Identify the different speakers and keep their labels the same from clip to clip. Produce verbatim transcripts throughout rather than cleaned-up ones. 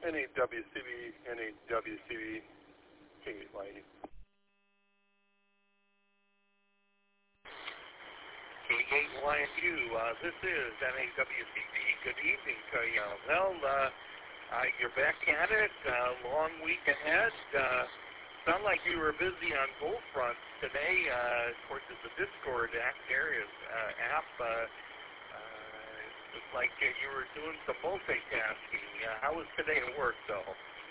Speaker 1: N A W C B, N A W C B, K eight Y E.
Speaker 2: K eight Y U, uh, this is N A W C B. Good evening to you. Well, uh, uh, you're back at it. Uh, long week ahead. Uh, sound like you were busy on both fronts today. Uh, of course, it's the Discord Act Areas uh, app. Uh, uh, it's like uh, you were doing some multitasking. Uh, how was today at work, though?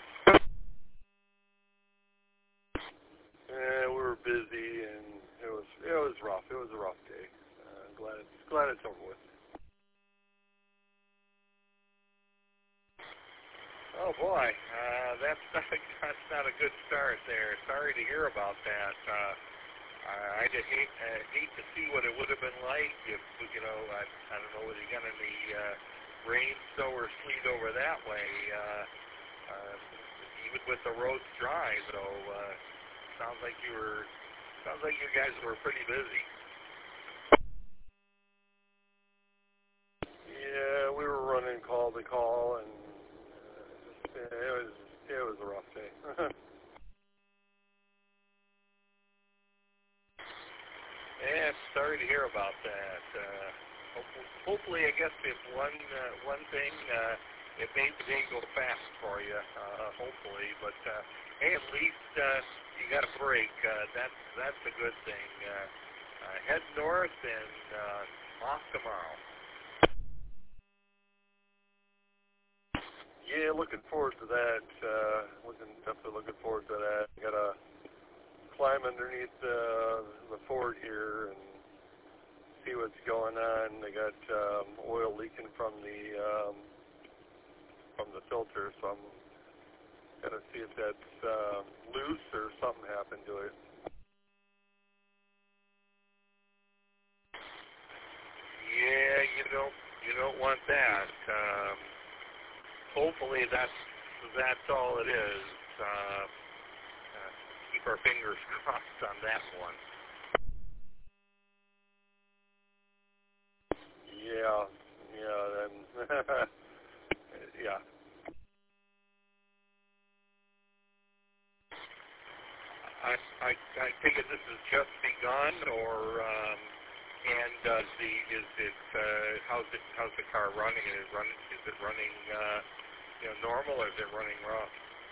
Speaker 1: Yeah, we were busy, and it was it was rough. It was a rough day. Uh, glad it's glad it's over with.
Speaker 2: Oh boy, uh, that's not a, that's not a good start there. Sorry to hear about that. Uh, I, I'd hate uh, hate to see what it would have been like if you know I, I don't know whether you got any uh, rain, snow, or sleet over that way. Uh, uh, even with the roads dry, though, uh, sounds like you were sounds like you guys were pretty busy.
Speaker 1: Yeah, we were running call to call, and uh, it was it was a rough day.
Speaker 2: Yeah, sorry to hear about that. Uh, hopefully, hopefully, I guess if one uh, one thing, uh, it made the day go fast for you. Uh, hopefully, but uh, hey, at least uh, you got a break. Uh, that's that's a good thing. Uh, uh, head north and uh, off tomorrow.
Speaker 1: Yeah, looking forward to that. Uh, looking definitely looking forward to that. Got to climb underneath uh, the fort here and see what's going on. They got um, oil leaking from the um, from the filter, so I'm gonna see if that's uh, loose or something happened to it.
Speaker 2: Yeah, you don't you don't want that. Um, hopefully, that's that's all it is. Uh, uh, keep our fingers crossed on that one.
Speaker 1: Yeah, yeah, then yeah.
Speaker 2: I, I, I take it this has just begun, or um, and does the is it uh, how's it how's the car running? Is it running is it running uh, you know normal, or is it running rough?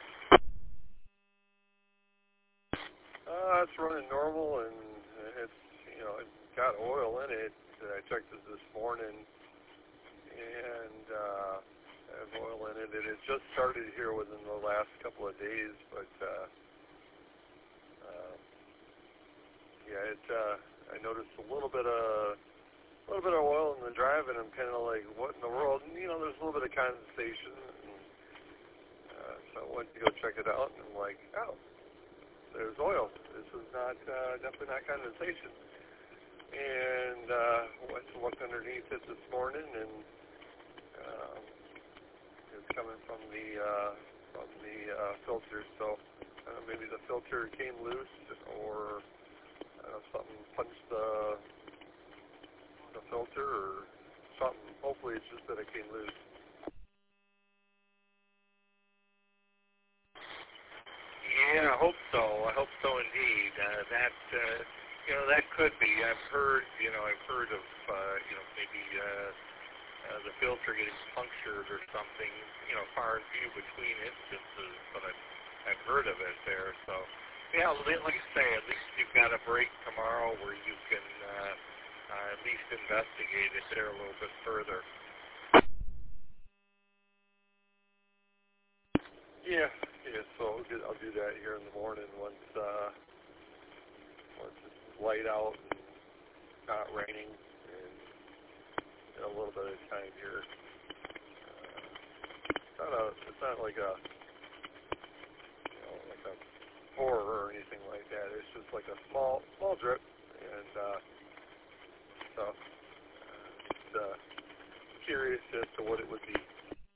Speaker 1: Uh, it's running normal, and it's you know it's got oil in it. I checked it this morning, and uh, it has oil in it. It has just started here within the last couple of days, but uh, uh, yeah, it. Uh, I noticed a little bit of a little bit of oil in the drive, and I'm kind of like, what in the world? And, you know, there's a little bit of condensation, and, uh, so I went to go check it out, and I'm like, oh, there's oil. This is not uh, definitely not condensation. And uh, went to look underneath it this morning, and um, it's coming from the uh, from the uh, filter. So uh, maybe the filter came loose, or uh, something punched the the filter, or something. Hopefully, it's just that it came loose.
Speaker 2: Yeah, I hope so. I hope so indeed. Uh, that uh, you know that could be. I've heard you know I've heard of uh, you know maybe uh, uh, the filter getting punctured or something. You know, far and few between instances, but I've I've heard of it there. So yeah, li- like I say, at least you've got a break tomorrow where you can uh, uh, at least investigate it there a little bit further.
Speaker 1: Yeah, yeah. So I'll, get, I'll do that here in the morning once uh, once it's light out and not raining, and got a little bit of time here. Uh, it's not a, it's not like a, you know, like a pour or anything like that. It's just like a small, small drip, and uh, so uh, just uh, curious as to what it would be.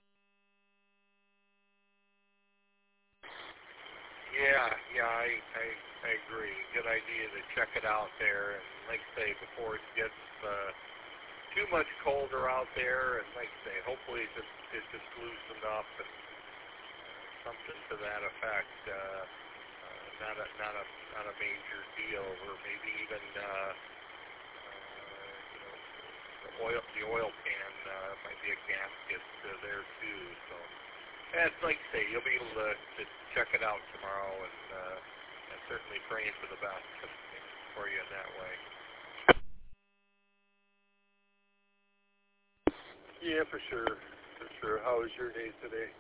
Speaker 2: Yeah, yeah, I, I I agree. Good idea to check it out there, and like I say, before it gets uh, too much colder out there, and like I say, hopefully it just it just loosened up, and something to that effect. Uh, uh, not a not a not a major deal, or maybe even uh, uh, you know the oil the oil pan uh, might be a gasket uh, there too. So, and like I say, you'll be able to, to check it out tomorrow, and, uh, and certainly praying for the best for you in that way.
Speaker 1: Yeah, for sure, for sure. How was your day today?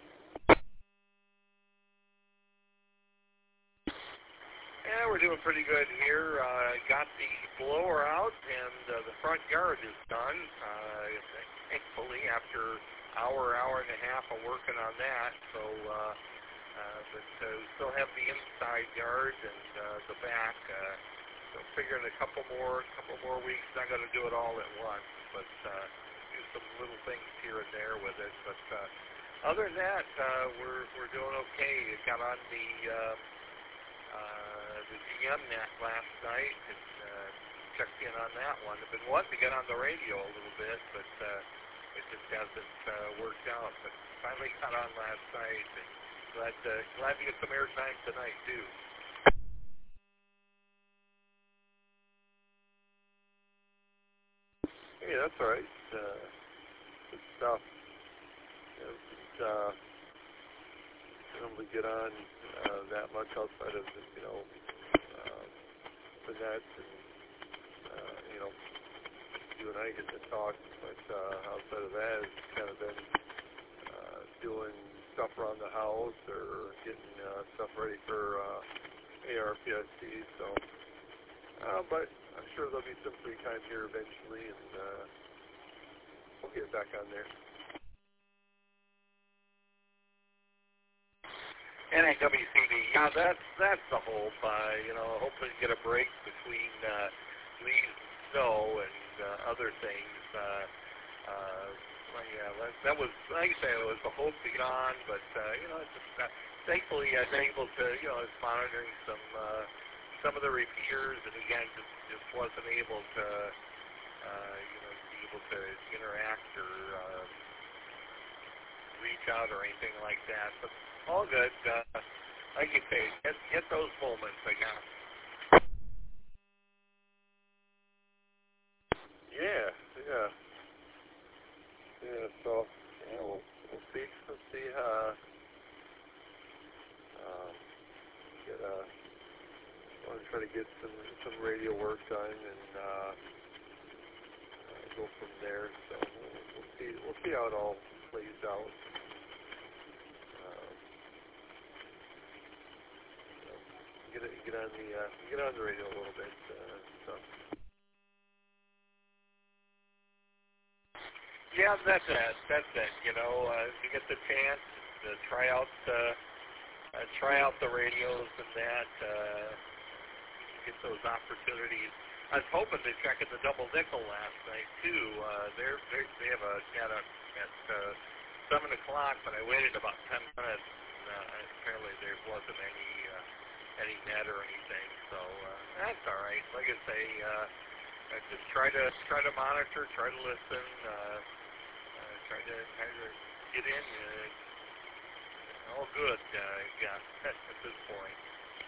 Speaker 2: Yeah, we're doing pretty good here. Uh, got the blower out, and uh, the front yard is done. Uh, thankfully, after hour, hour and a half of working on that. So, uh, uh, but uh, we still have the inside yard and uh, the back. Uh, so, figuring a couple more, couple more weeks. Not going to do it all at once, but uh, do some little things here and there with it. But uh, other than that, uh, we're we're doing okay. It got on the uh, uh, the G M net last night and uh, checked in on that one. I've been wanting to get on the radio a little bit, but uh, it just hasn't uh, worked out. But finally got on last night, and glad to, glad to get some airtime tonight too.
Speaker 1: Hey, that's all right. Uh, good stuff. You know, just, uh, able to get on uh, that much outside of the, you know uh, the net, and uh, you know you and I get to talk, but uh, outside of that, it's kind of been uh, doing stuff around the house or getting uh, stuff ready for uh, A R P S C. So, uh, but I'm sure there'll be some free time here eventually, and uh, we'll get back on there.
Speaker 2: N A W C D, yeah, that's that's the hope. Uh, you know, hopefully get a break between uh, leaves and snow and uh, other things. Uh, uh, well, yeah, that, that was, like I say, it was the hope to get on, but uh, you know, it's just, uh, thankfully I was able to, you know, I was monitoring some uh, some of the repeaters, and again, just just wasn't able to, uh, you know, be able to interact or uh, reach out or anything like that. But all good. Uh, like you say, get, get those moments, I guess.
Speaker 1: Yeah, yeah, yeah. So, yeah, we'll we'll see. We'll see. Uh, um, get uh, want to try to get some some radio work done and uh, uh, go from there. So we'll, we'll see. We'll see how it all plays out. Um, so get it, get on the uh, get on the radio a little bit. Uh, so.
Speaker 2: Yeah, that's it. That's it. You know, uh, if you get the chance to try out, uh, uh, try out the radios and that, uh, get those opportunities. I was hoping to check in the double nickel last night too. Uh, they're, they're they have a at a at uh, seven o'clock, but I waited about ten minutes. And, uh, apparently there wasn't any uh, any net or anything, so uh, that's all right. Like I say, uh, I just try to try to monitor, try to listen. Uh, Uh, trying to trying to get in. Uh, all good, uh, yeah, at this point.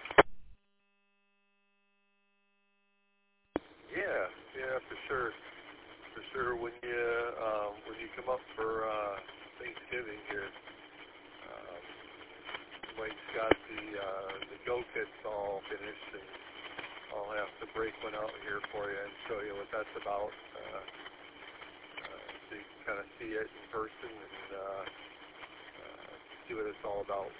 Speaker 1: Yeah, yeah, for sure, for sure. When you um, when you come up for uh, Thanksgiving here, um, Mike's got the uh, the go kits all finished, and I'll have to break one out here for you and show you what that's about, uh, uh, so you can kind of see it in person and uh, uh, see what it's all about.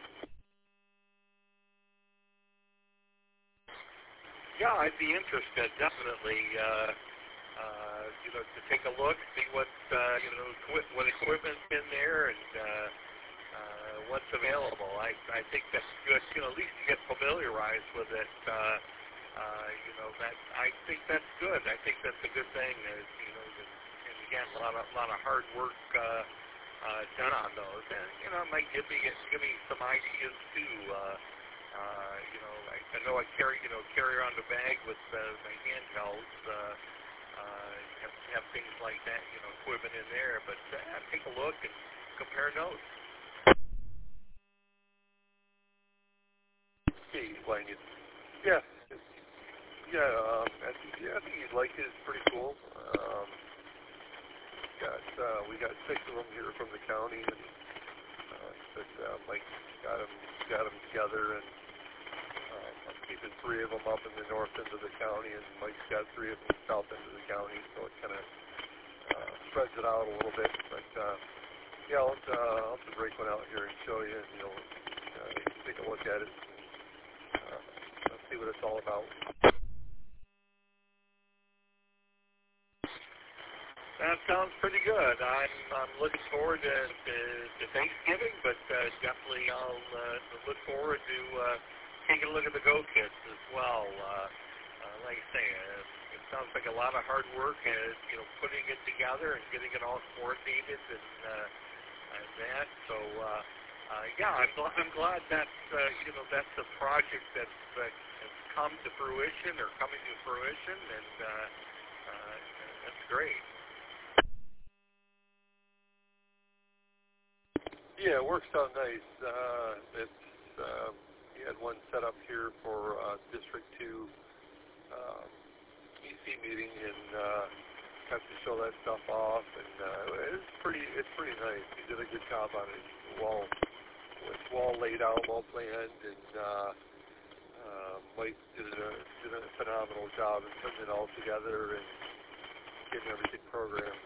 Speaker 2: Yeah, I'd be interested, definitely. Uh, uh, you know, to take a look, see what uh, you know, equi- what equipment's in there, and uh, uh, what's available. I I think that's good. You know, at least to get familiarized with it. Uh, uh, you know, that I think that's good. I think that's a good thing. Is, you know, and, and again, a lot of a lot of hard work uh, uh, done on those, and you know, it might give me give me some ideas too. Uh, uh, you know, I, I know I carry you know carry around a bag with uh, my handhelds. Uh, uh, have, have things like that, you know, equipment in there, but uh, take a look and compare notes.
Speaker 1: explain it. Yeah, it's, yeah. Um, I think, yeah, I think you'd like it. It's pretty cool. Um, got uh, we got six of them here from the county, and uh, but uh, Mike got them got them together, and um, I'm keeping three of them up in the north end of the county, and Mike's got three of them south end of the county, so it kind of uh, spreads it out a little bit. But uh, yeah, I'll, uh, I'll have to break one out here and show you, and you'll uh, you can take a look at it. Uh, let's see what it's all about.
Speaker 2: That sounds pretty good. I'm I'm looking forward to, to, to Thanksgiving, but uh, definitely I'll uh, look forward to uh, taking a look at the Go Kits as well. Uh, uh, like I say, uh, it sounds like a lot of hard work, and you know, putting it together and getting it all coordinated and uh, and that. So uh, uh, yeah, I'm gl- I'm glad that uh, you know that's a project that's uh, has come to fruition or coming to fruition, and uh, uh, that's great.
Speaker 1: Yeah, it works out nice. Uh, it's um, we had one set up here for uh, District Two um, E C meeting, and uh, got to show that stuff off, and uh, it's pretty it's pretty nice. He did a good job on it. Wall, it's wall laid out, well planned, and uh, uh, Mike did a did a phenomenal job in putting it all together and getting everything programmed.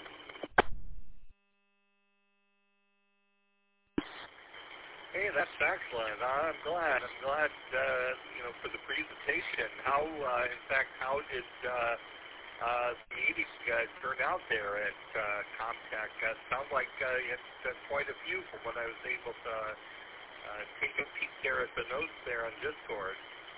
Speaker 2: Hey, that's excellent. I'm glad. I'm glad, uh, you know, for the presentation. How, uh, in fact, how did uh, uh, the meeting uh, turn out there at uh, Comtech? Uh, sounds like uh, you had uh, quite a few from what I was able to uh, take a peek there at the notes there on Discord.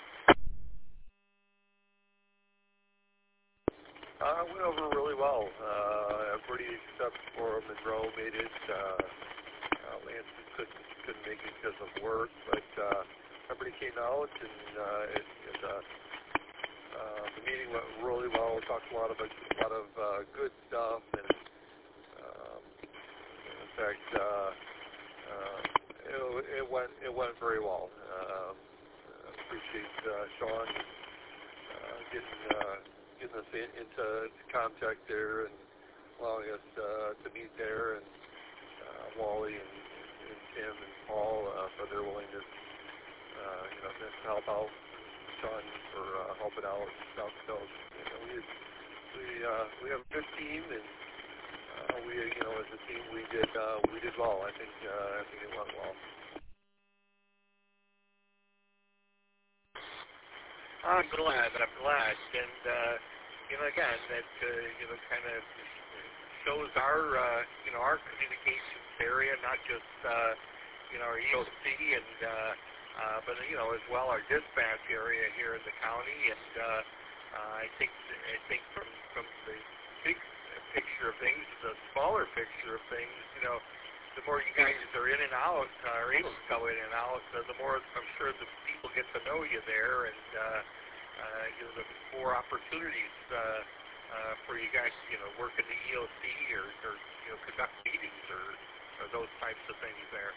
Speaker 1: Uh, it went over really well. Uh, everybody except for Monroe made it. Uh, uh, Lance couldn't couldn't make it because of work, but uh, everybody came out, and uh, it, it, uh, uh, the meeting went really well. We talked a lot about a lot of uh, good stuff, and um, in fact, uh, uh, it, it went it went very well. Um, I appreciate uh, Sean uh, getting uh, getting us in, into contact there and allowing us uh, to meet there, and uh, Wally and, and Tim and Paul uh, for their willingness, uh, you know, to help out. Sean for uh, helping out and stuff. So you know, we we uh, we have a good team, and uh, we you know as a team we did uh, we did well. I think uh, I think it went well.
Speaker 2: I'm glad. I'm glad. And, uh, you know, again, that, uh, you know, kind of shows our, uh, you know, our communications area, not just, uh, you know, our E O C, and, uh, uh, but, you know, as well our dispatch area here in the county. And uh, uh, I think I think from, from the big picture of things, the smaller picture of things, you know, the more you guys are in and out, uh, are able to go in and out, uh, the more I'm sure the people get to know you there, and uh, uh, you know, the more opportunities uh, uh, for you guys, you know, work in the E O C or, or you know, conduct meetings or, or those types of things there.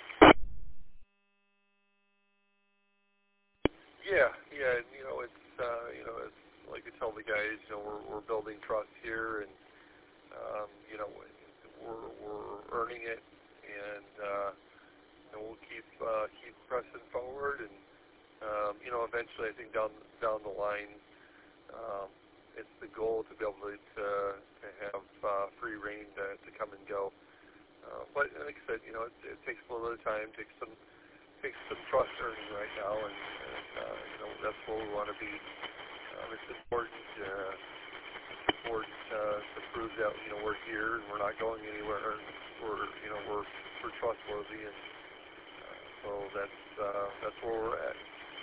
Speaker 1: Yeah, yeah, and, you know, it's uh, you know, it's like I tell the guys, you know, we're we're building trust here, and um, you know, we're we're earning it, and uh, you know, we'll keep uh, keep pressing forward, and um, you know, eventually, I think down down the line, um, it's the goal to be able to to, to have uh, free reign to, to come and go. Uh, but like I said, you know, it, it takes a little bit of time, takes some takes some trust earning right now, and, and uh, you know, that's where we want to be. Um, it's important. Uh, it's important uh, to prove that you know we're here and we're not going anywhere, and we're you know we're we're trustworthy, and uh, so that's uh, that's where we're at.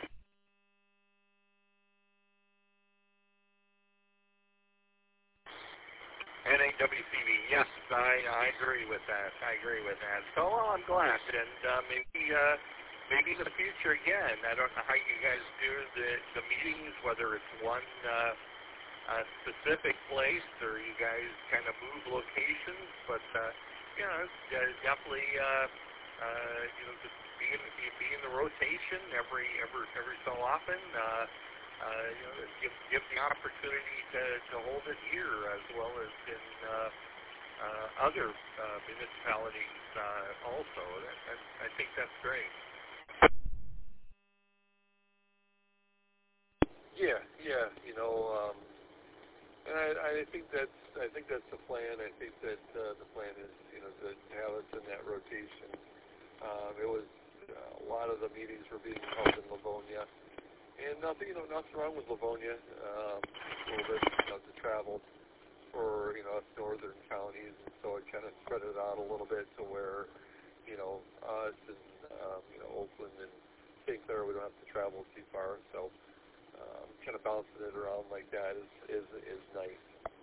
Speaker 2: N A W C V, yes, I I agree with that. I agree with that. So well, I'm glad, and uh, maybe uh, maybe in the future again. I don't know how you guys do the the meetings, whether it's one uh, uh, specific place or you guys kind of move locations, but uh, you know, uh, definitely uh, uh, you know, just be in, be, be in the rotation every every every so often. Uh, uh, you know, give give the opportunity to, to hold it here as well as in uh, uh, other uh, municipalities uh, also. That, that, I think that's great.
Speaker 1: Yeah, yeah, you know, um, and I, I think that's I think that's the plan. I think that uh, the plan is, you know, to have us in that rotation. Um, it was uh, a lot of the meetings were being held in Livonia, and nothing, you know, nothing wrong with Livonia. Um, a little bit of the travel for, you know, us northern counties, and so it kind of spread it out a little bit to where, you know, us and um, you know, Oakland and Saint Clair, we don't have to travel too far. So um, kind of bouncing it around like that is is is nice.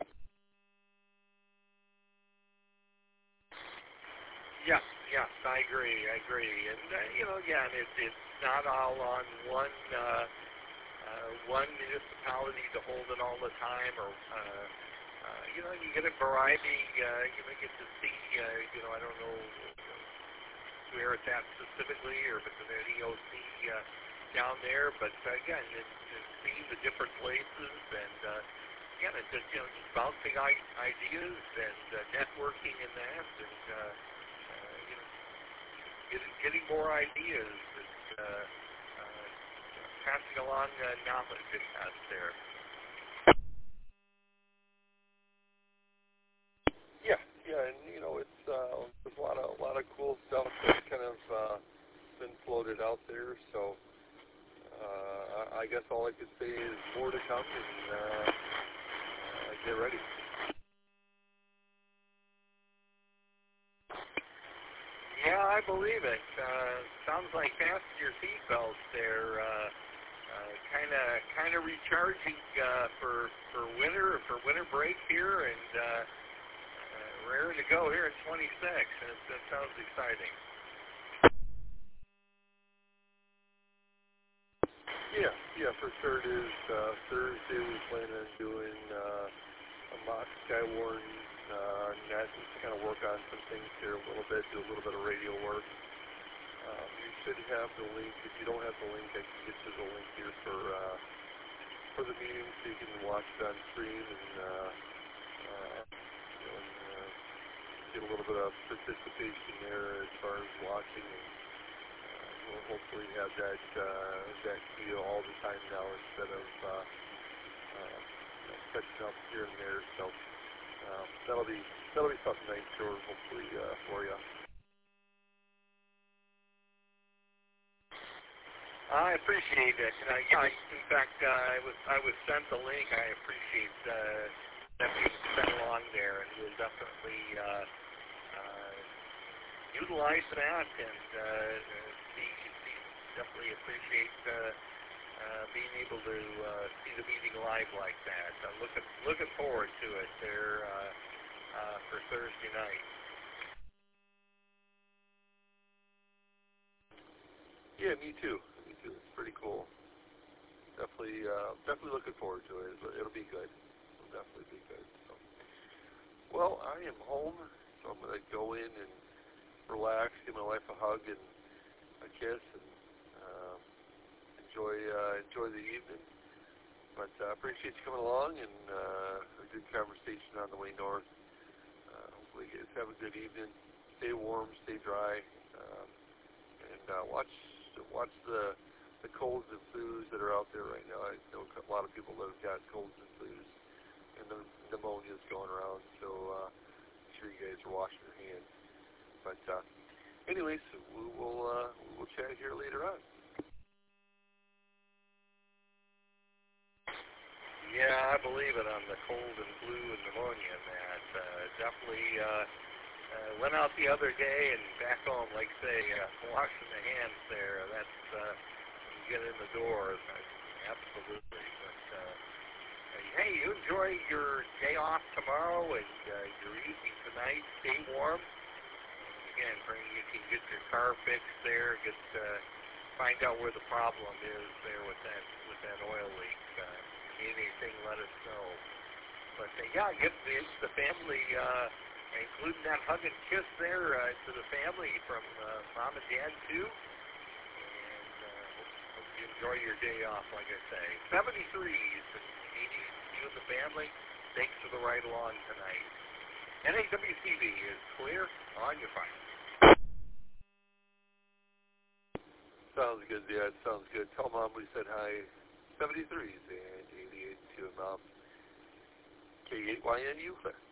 Speaker 2: Yes, yes, I agree. I agree. And uh, you know, again, it, it's not all on one uh, uh, one municipality to hold it all the time, or uh, uh, you know, you get a variety. Uh, you know, get to see. Uh, you know, I don't know where it's at specifically, or if it's an E O C uh, down there, but uh, again, it's, it's seeing the different places, and uh, again, it's just, you know, just bouncing i- ideas and uh, networking in that, and uh, uh, you know, getting, getting more ideas, and uh, uh, passing along uh, knowledge and that there.
Speaker 1: Yeah, yeah, and you know, it's uh, there's a lot of a lot of cool stuff that's kind of uh, been floated out there. So uh, I I guess all I could say is more to come, and uh, uh, get ready.
Speaker 2: Yeah, I believe it. Uh, sounds like fasten your seatbelts there. Uh, Kind of, kind of recharging uh, for for winter for winter break here, and uh, uh, raring to go here at twenty-six. And it, that sounds exciting.
Speaker 1: Yeah, yeah, for sure it is. Uh, Thursday we plan on doing uh, a mock Skywarn uh, net, just to kind of work on some things here a little bit, do a little bit of radio work. Um, you should have the link. If you don't have the link, I can get you the link here for uh, for the meeting, so you can watch it on screen and, uh, uh, you know, and uh, get a little bit of participation there as far as watching. And uh, we'll hopefully have that uh, that to you all the time now instead of uh, uh, you know, catching up here and there. So um, that'll be that'll be something nice for hopefully uh, for you.
Speaker 2: I appreciate it. Uh, yeah, I- in fact, uh, I was I was sent the link. I appreciate uh, that being sent along there, and we'll definitely uh, uh, utilize that, and uh, see, see, definitely appreciate uh, uh, being able to uh, see the meeting live like that. I'm looking looking forward to it there uh, uh, for Thursday night.
Speaker 1: Yeah, me too. Me too. It's pretty cool. Definitely, uh, definitely looking forward to it. It'll, it'll be good. It'll definitely be good. So. Well, I am home, so I'm gonna go in and relax, give my wife a hug and a kiss, and uh, enjoy uh, enjoy the evening. But I uh, appreciate you coming along, and uh, a good conversation on the way north. Uh, hopefully, you guys have a good evening. Stay warm, stay dry, um, and uh, watch watch the the colds and flus that are out there right now. I know a lot of people that have got colds and flus and the pneumonia's going around, so uh, make sure you guys are washing your hands. But uh, anyways, we will uh, we'll chat here later on.
Speaker 2: Yeah, I believe it on the cold and flu and pneumonia, Matt. Uh, definitely uh, uh, went out the other day and back home, like say, uh, washing the hands there. That's uh, when you get in the door. Uh, absolutely. But uh, hey, you enjoy your day off tomorrow and uh, your evening tonight. Stay warm. Again, bring you can get your car fixed there. Get uh, find out where the problem is there with that with that oil leak. Uh, if you need anything, let us know. But uh, yeah, get the, the family uh, including that hug and kiss there uh, to the family from uh, Mom and Dad, too. And uh, hope, hope you enjoy your day off, like I say. seventy-threes, and eighty, you and the family, thanks for the ride along tonight. N A W C B is clear on your fire.
Speaker 1: Sounds good, yeah, it sounds good. Tell Mom we said hi. seventy-threes and eighty-eight to Mom. K eight Y N U.